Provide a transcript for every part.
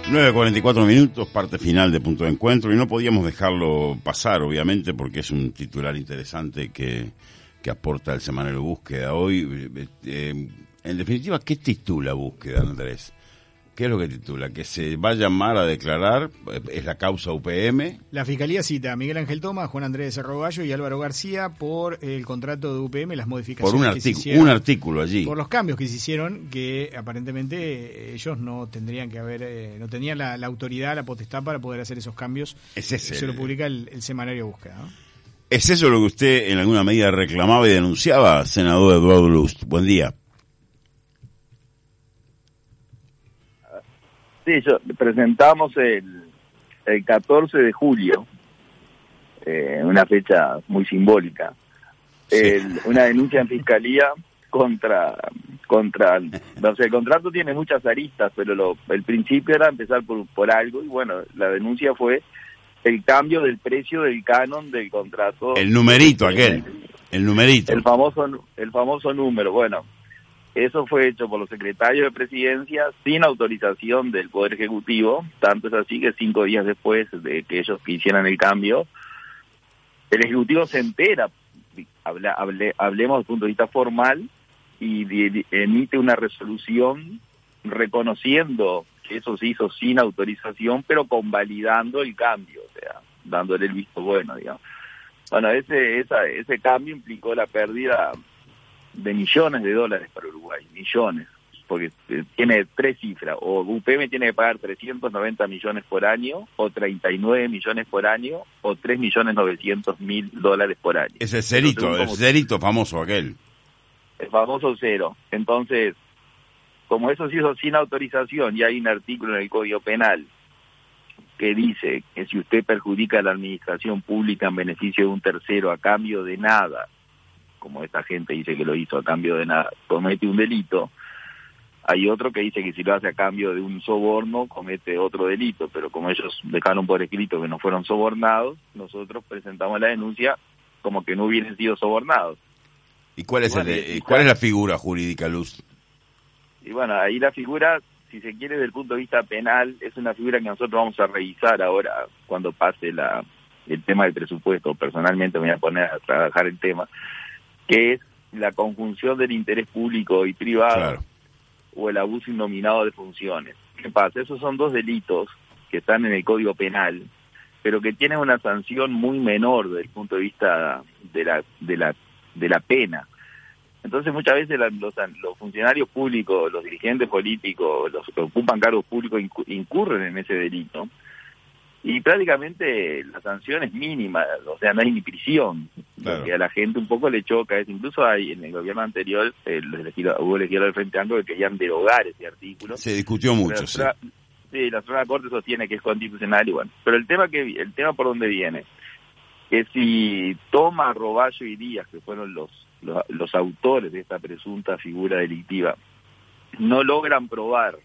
9:44, parte final de Punto de Encuentro, y no podíamos dejarlo pasar, obviamente, porque es un titular interesante que aporta el semanario Búsqueda hoy. En definitiva, ¿qué titula Búsqueda, Andrés? ¿Qué es lo que titula? ¿Que se va a llamar a declarar? ¿Es la causa UPM? La Fiscalía cita a Miguel Ángel Tomás, Juan Andrés Cerrogallo y Álvaro García por el contrato de UPM, las modificaciones que se hicieron. Un artículo allí. Por los cambios que se hicieron, que aparentemente ellos no tendrían que haber, no tenían la autoridad, la potestad para poder hacer esos cambios. Se lo publica el semanario Búsqueda, ¿no? ¿Es eso lo que usted en alguna medida reclamaba y denunciaba, senador Eduardo Lust? Buen día. Sí, presentamos el 14 de julio, una fecha muy simbólica, Sí. una denuncia en fiscalía contra, no sé, el contrato tiene muchas aristas, pero el principio era empezar por algo, y bueno, la denuncia fue el cambio del precio del canon del contrato. El numerito aquel, el numerito. El famoso número, bueno. Eso fue hecho por los secretarios de Presidencia sin autorización del Poder Ejecutivo, tanto es así que 5 días después de que ellos hicieran el cambio, el Ejecutivo se entera, hablemos desde el punto de vista formal, y emite una resolución reconociendo que eso se hizo sin autorización, pero convalidando el cambio, o sea, dándole el visto bueno, digamos. Bueno, ese cambio implicó la pérdida de millones de dólares para Uruguay, millones, porque tiene 3 cifras, o UPM tiene que pagar 390 millones por año, o 39 millones por año, o 3.900.000 dólares por año. Es el cerito famoso aquel. El famoso cero. Entonces, como eso se hizo sin autorización, y hay un artículo en el Código Penal que dice que si usted perjudica a la administración pública en beneficio de un tercero a cambio de nada, como esta gente dice que lo hizo a cambio de nada, comete un delito. Hay otro que dice que si lo hace a cambio de un soborno, comete otro delito, pero como ellos dejaron por escrito que no fueron sobornados, nosotros presentamos la denuncia como que no hubieran sido sobornados. ¿Y cuál es la figura jurídica, Luz? Y bueno, ahí la figura, si se quiere, desde el punto de vista penal, es una figura que nosotros vamos a revisar ahora cuando pase el tema del presupuesto. Personalmente me voy a poner a trabajar el tema, que es la conjunción del interés público y privado, claro, o el abuso indominado de funciones. ¿Qué pasa? Esos son 2 delitos que están en el Código Penal, pero que tienen una sanción muy menor desde el punto de vista de la pena. Entonces muchas veces los funcionarios públicos, los dirigentes políticos, los que ocupan cargos públicos incurren en ese delito, y prácticamente la sanción es mínima, o sea, no hay ni prisión, claro, porque a la gente un poco le choca eso. Incluso hay en el gobierno anterior, hubo legisladores del Frente Amplio que querían derogar ese artículo. Se discutió mucho, sí. Sí, la Suprema Corte sostiene que es constitucional y bueno. Pero el tema por donde viene, que si Tomás, Roballo y Díaz, que fueron los autores de esta presunta figura delictiva, no logran probar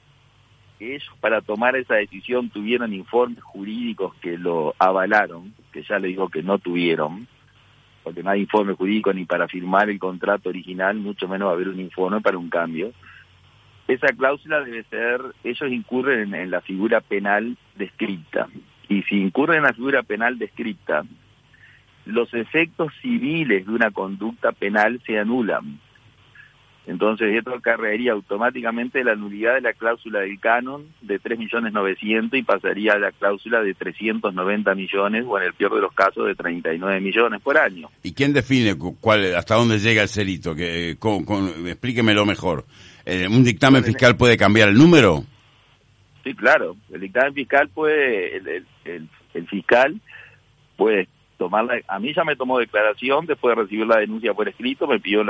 que ellos para tomar esa decisión tuvieron informes jurídicos que lo avalaron, que ya le digo que no tuvieron, porque no hay informe jurídico ni para firmar el contrato original, mucho menos va a haber un informe para un cambio. Esa cláusula debe ser, ellos incurren en la figura penal descrita, y si incurren en la figura penal descrita, los efectos civiles de una conducta penal se anulan. Entonces esto acarrearía automáticamente la nulidad de la cláusula del canon de 3.900.000 y pasaría a la cláusula de 390 millones, o en el peor de los casos de 39 millones por año. ¿Y quién define hasta dónde llega el cerito? Explíquemelo mejor. ¿Un dictamen fiscal puede cambiar el número? Sí, claro. El dictamen fiscal puede, el fiscal puede tomarla. A mí ya me tomó declaración después de recibir la denuncia por escrito, me pidió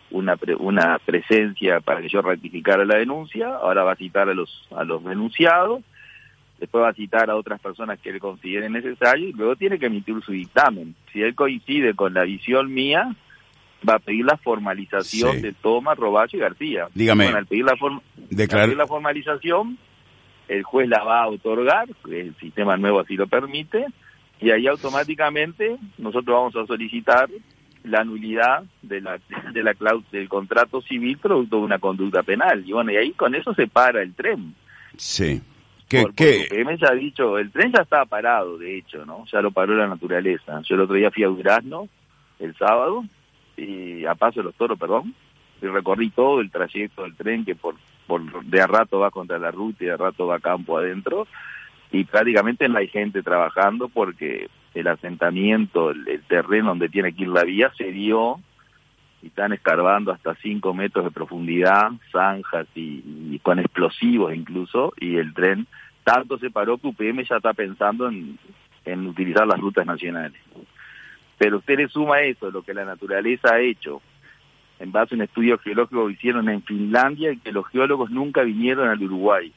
una presencia para que yo rectificara la denuncia. Ahora va a citar a los denunciados, después va a citar a otras personas que él considere necesario, y luego tiene que emitir su dictamen. Si él coincide con la visión mía, va a pedir la formalización de Tomás, Roballo y García. Dígame. Bueno, al pedir la formalización, el juez la va a otorgar, el sistema nuevo así lo permite, y ahí automáticamente nosotros vamos a solicitar la nulidad de la cláusula del contrato civil producto de una conducta penal. Y bueno, y ahí con eso se para el tren. Sí. Porque UPM ya ha dicho, el tren ya estaba parado, de hecho, ¿no? Ya lo paró la naturaleza. Yo el otro día fui a Durazno, el sábado, y a Paso de los Toros, perdón, y recorrí todo el trayecto del tren que por de a rato va contra la ruta y de a rato va campo adentro, y prácticamente no hay gente trabajando porque el asentamiento, el terreno donde tiene que ir la vía se dio, y están escarbando hasta 5 metros de profundidad, zanjas y con explosivos incluso, y el tren tanto se paró que UPM ya está pensando en utilizar las rutas nacionales. Pero usted le suma eso, lo que la naturaleza ha hecho, en base a un estudio geológico que hicieron en Finlandia, y que los geólogos nunca vinieron al Uruguay.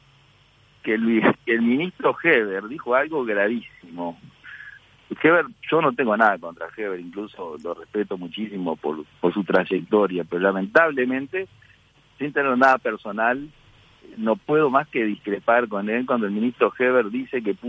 Que el ministro Heber dijo algo gravísimo. Heber, yo no tengo nada contra Heber, incluso lo respeto muchísimo por su trayectoria, pero lamentablemente, sin tener nada personal, no puedo más que discrepar con él cuando el ministro Heber dice que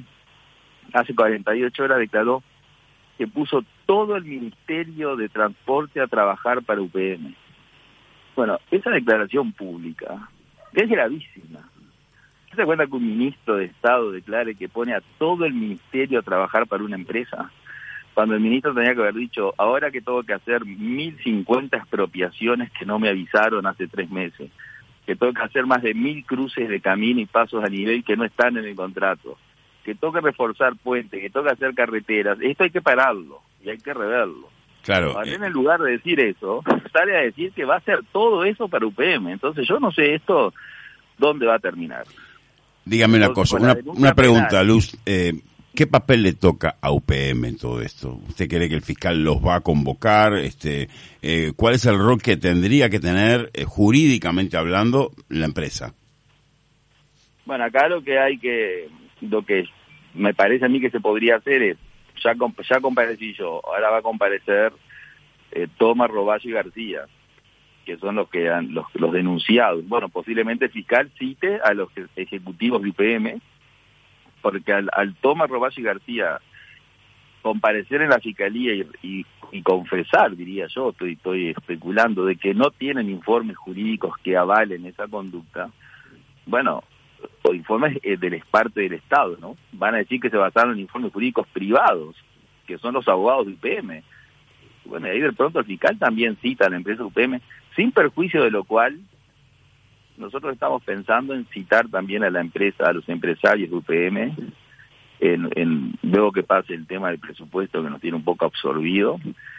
hace 48 horas declaró que puso todo el Ministerio de Transporte a trabajar para UPM. Bueno, esa declaración pública es gravísima. ¿Se da cuenta que un ministro de Estado declare que pone a todo el ministerio a trabajar para una empresa? Cuando el ministro tenía que haber dicho, ahora que tengo que hacer 1050 expropiaciones que no me avisaron hace 3 meses, que tengo que hacer más de 1000 cruces de camino y pasos a nivel que no están en el contrato, que tengo que reforzar puentes, que tengo que hacer carreteras, esto hay que pararlo y hay que reverlo. Claro. En lugar de decir eso, sale a decir que va a hacer todo eso para UPM. Entonces yo no sé esto dónde va a terminar. Dígame una cosa, una pregunta, Luz. ¿Qué papel le toca a UPM en todo esto? ¿Usted cree que el fiscal los va a convocar? ¿Cuál es el rol que tendría que tener, jurídicamente hablando, la empresa? Bueno, acá lo que me parece a mí que se podría hacer es, ya comparecí yo, ahora va a comparecer Tomás, Roballo y García, que son los denunciados. Bueno, posiblemente el fiscal cite a los ejecutivos de UPM, porque al Tomás, Roballo y García comparecer en la fiscalía y confesar, diría yo, estoy especulando, de que no tienen informes jurídicos que avalen esa conducta, bueno, o informes del parte del Estado, ¿no? Van a decir que se basaron en informes jurídicos privados, que son los abogados de UPM. Bueno, y ahí de pronto el fiscal también cita a la empresa UPM, sin perjuicio de lo cual nosotros estamos pensando en citar también a la empresa, a los empresarios de UPM, luego que pase el tema del presupuesto que nos tiene un poco absorbido.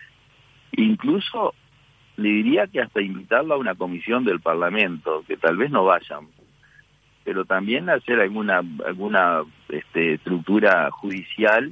Incluso le diría que hasta invitarlo a una comisión del Parlamento, que tal vez no vayan, pero también hacer alguna estructura judicial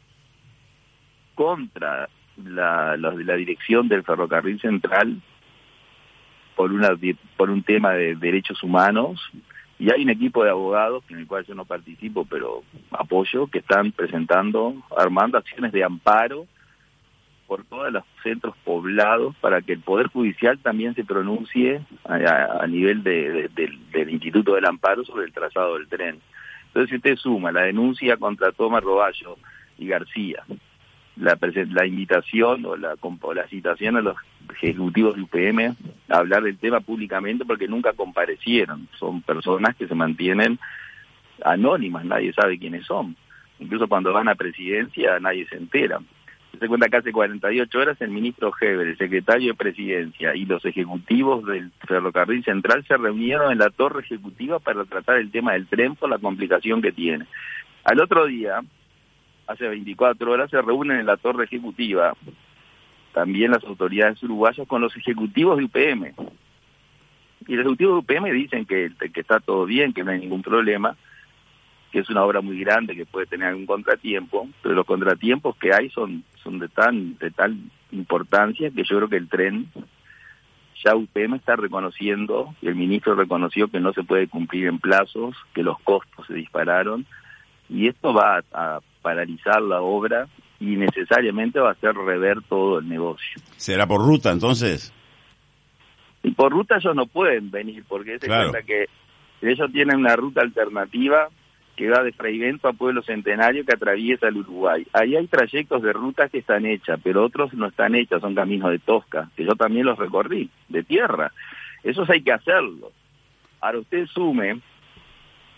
contra la dirección del Ferrocarril Central por un tema de derechos humanos, y hay un equipo de abogados en el cual yo no participo pero apoyo, que están armando acciones de amparo por todos los centros poblados para que el Poder Judicial también se pronuncie a nivel del Instituto del Amparo sobre el trazado del tren. Entonces, si usted suma la denuncia contra Tomás, Roballo y García, la invitación o la citación a los ejecutivos de UPM a hablar del tema públicamente, porque nunca comparecieron, son personas que se mantienen anónimas, nadie sabe quiénes son, incluso cuando van a presidencia nadie se entera. Se cuenta que hace 48 horas el ministro Heber, el secretario de Presidencia y los ejecutivos del Ferrocarril Central se reunieron en la torre ejecutiva para tratar el tema del tren por la complicación que tiene. Al otro día, hace 24 horas, se reúnen en la torre ejecutiva también las autoridades uruguayas con los ejecutivos de UPM. Y los ejecutivos de UPM dicen que está todo bien, que no hay ningún problema, que es una obra muy grande, que puede tener algún contratiempo, pero los contratiempos que hay son de tal importancia que yo creo que el tren, ya UPM está reconociendo, y el ministro reconoció que no se puede cumplir en plazos, que los costos se dispararon, y esto va a paralizar la obra y necesariamente va a hacer rever todo el negocio. ¿Será por ruta entonces? Y por ruta ellos no pueden venir, porque se cuenta que ellos tienen una ruta alternativa que va de Freivento a Pueblo Centenario, que atraviesa el Uruguay. Ahí hay trayectos de rutas que están hechas, pero otros no están hechos, son caminos de tosca, que yo también los recorrí, de tierra. Esos hay que hacerlos. Ahora usted sume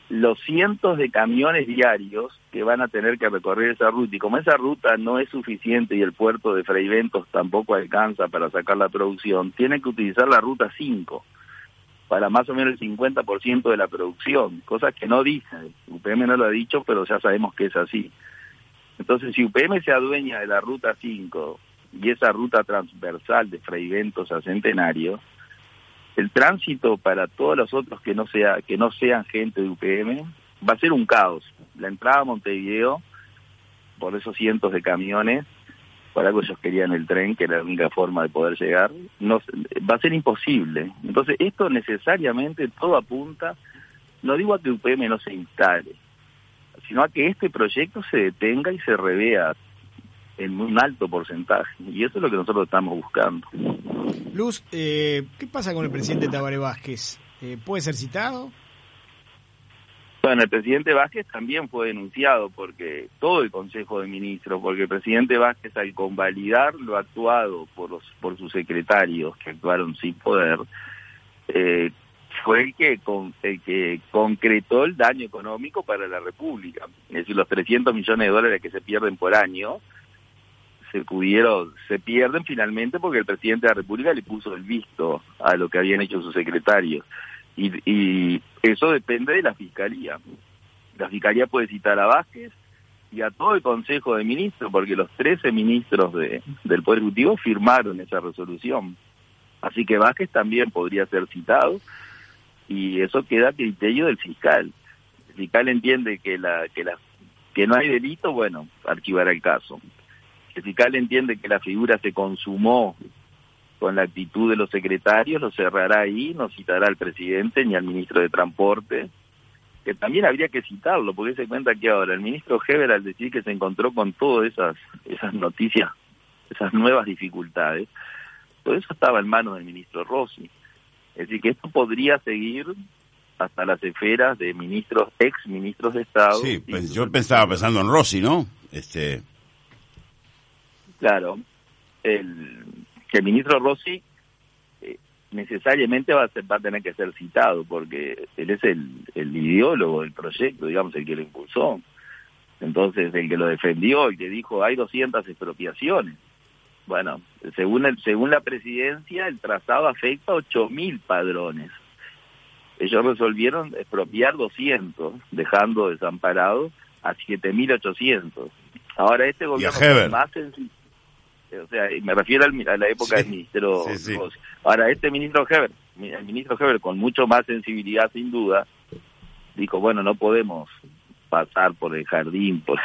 los cientos de camiones diarios que van a tener que recorrer esa ruta, y como esa ruta no es suficiente y el puerto de Fraiventos tampoco alcanza para sacar la producción, tienen que utilizar la ruta 5 para más o menos el 50% de la producción, cosas que no dicen, UPM no lo ha dicho, pero ya sabemos que es así. Entonces, si UPM se adueña de la ruta 5 y esa ruta transversal de Fraiventos a Centenario, el tránsito para todos los otros que no sean gente de UPM va a ser un caos. La entrada a Montevideo, por esos cientos de camiones, por algo ellos querían el tren, que era la única forma de poder llegar, no, va a ser imposible. Entonces esto necesariamente todo apunta, no digo a que UPM no se instale, sino a que este proyecto se detenga y se revea en un alto porcentaje, y eso es lo que nosotros estamos buscando. Luz, ¿qué pasa con el presidente Tabaré Vázquez? ¿Puede ser citado? Bueno, el presidente Vázquez también fue denunciado porque todo el Consejo de Ministros, porque el presidente Vázquez, al convalidar lo actuado por sus secretarios que actuaron sin poder, fue el que concretó el daño económico para la República. Es decir, los 300 millones de dólares que se pierden por año se pierden finalmente porque el presidente de la República le puso el visto a lo que habían hecho sus secretarios. Y eso depende de la Fiscalía. La Fiscalía puede citar a Vázquez y a todo el Consejo de Ministros, porque los 13 ministros del Poder Ejecutivo firmaron esa resolución. Así que Vázquez también podría ser citado, y eso queda a criterio del fiscal. El fiscal entiende que no hay delito, bueno, archivará el caso. El fiscal entiende que la figura se consumó con la actitud de los secretarios, lo cerrará ahí, no citará al presidente ni al ministro de Transporte, que también habría que citarlo, porque se cuenta que ahora el ministro Heber, al decir que se encontró con todas esas noticias, esas nuevas dificultades, todo eso estaba en manos del ministro Rossi. Es decir, que esto podría seguir hasta las esferas de ministros, ex ministros de Estado. Sí, pues yo estaba pensando en Rossi, ¿no? Claro, el ministro Rossi necesariamente va a tener que ser citado, porque él es el ideólogo del proyecto, digamos, el que lo impulsó. Entonces, el que lo defendió, el que dijo, hay 200 expropiaciones. Bueno, según la presidencia, el trazado afecta a 8.000 padrones. Ellos resolvieron expropiar 200, dejando desamparados a 7.800. Ahora, este gobierno más sensible. O sea, me refiero a la época del ministro Rossi. Ahora, el ministro Heber, con mucho más sensibilidad, sin duda, dijo, bueno, no podemos pasar por el jardín, por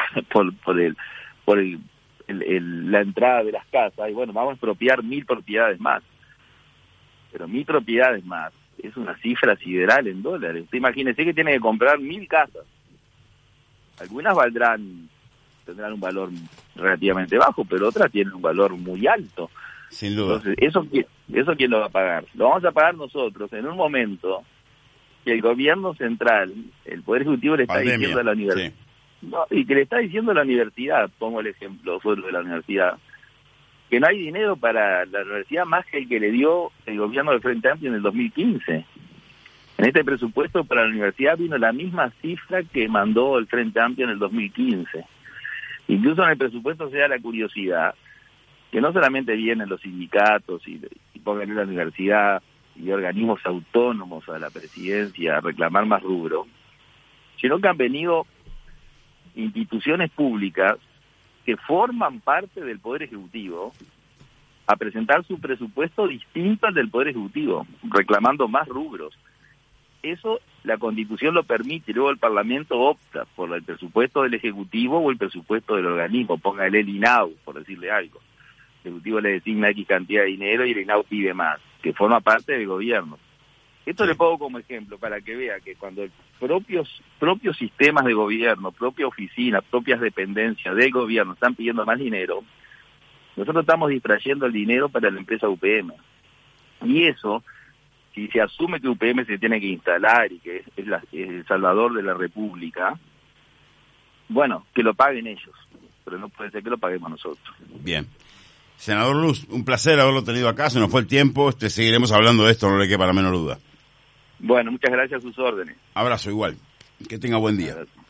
la entrada de las casas, y bueno, vamos a expropiar 1.000 propiedades más. Pero 1.000 propiedades más es una cifra sideral en dólares. Usted imagínese que tiene que comprar 1.000 casas. Algunas tendrán un valor relativamente bajo, pero otras tienen un valor muy alto. Sin duda. Entonces, ¿eso quién lo va a pagar? Lo vamos a pagar nosotros en un momento que el gobierno central, el Poder Ejecutivo, le está diciendo a la universidad. Sí. No, y que le está diciendo a la universidad, pongo el ejemplo solo de la universidad, que no hay dinero para la universidad más que el que le dio el gobierno del Frente Amplio en el 2015. En este presupuesto para la universidad vino la misma cifra que mandó el Frente Amplio en el 2015. Incluso en el presupuesto se da la curiosidad que no solamente vienen los sindicatos y pongan en la universidad y organismos autónomos a la presidencia a reclamar más rubro, sino que han venido instituciones públicas que forman parte del Poder Ejecutivo a presentar su presupuesto distinto al del Poder Ejecutivo, reclamando más rubros. Eso la Constitución lo permite, y luego el Parlamento opta por el presupuesto del Ejecutivo o el presupuesto del organismo, póngale el INAU, por decirle algo. El Ejecutivo le designa X cantidad de dinero y el INAU pide más, que forma parte del gobierno. Esto le pongo como ejemplo para que vea que cuando propios sistemas de gobierno, propia oficina, propias dependencias del gobierno están pidiendo más dinero, nosotros estamos distrayendo el dinero para la empresa UPM. Y eso, si se asume que UPM se tiene que instalar y que es el salvador de la República, bueno, que lo paguen ellos, pero no puede ser que lo paguemos nosotros. Bien. Senador Luz, un placer haberlo tenido acá, se nos fue el tiempo, seguiremos hablando de esto, no le quepa la menor duda. Bueno, muchas gracias a sus órdenes. Abrazo igual. Que tenga buen día.